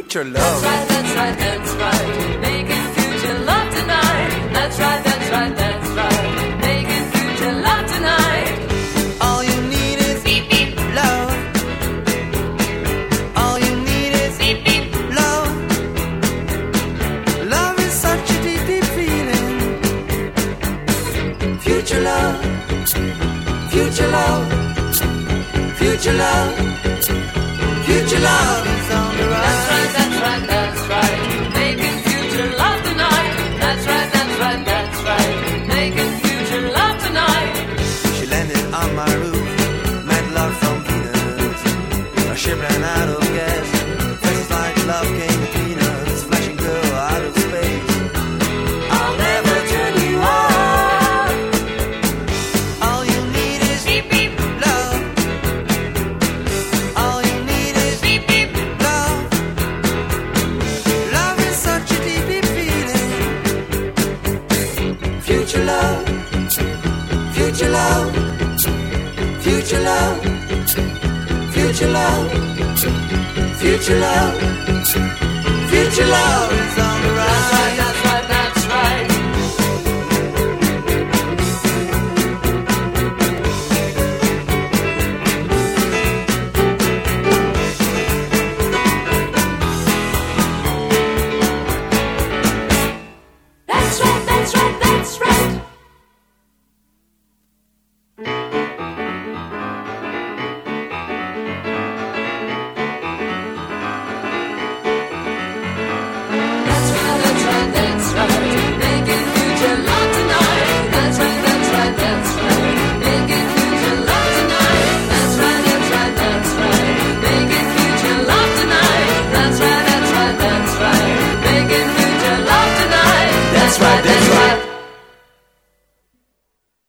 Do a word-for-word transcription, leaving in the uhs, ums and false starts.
future love. That's right, that's right, that's right. Making future love tonight. That's right, that's right, that's right. Making future love tonight. All you need is beep beep love. All you need is beep beep love. Love is such a deep, deep feeling. Future love. Future love. Future love. Future love is on the rise. That's right, that's right, that's right. Making future love tonight. That's right, that's right, that's right. Making future love tonight. She landed on my roof, mad love from Venus. Our ship ran out of gas, faces like love came between us. Flashing girl out of space, I'll never turn you on. All you need is beep beep love. All you need is beep beep love. Love is such a deep, deep feeling. Future love. Future love, future love, future love, future love, future love.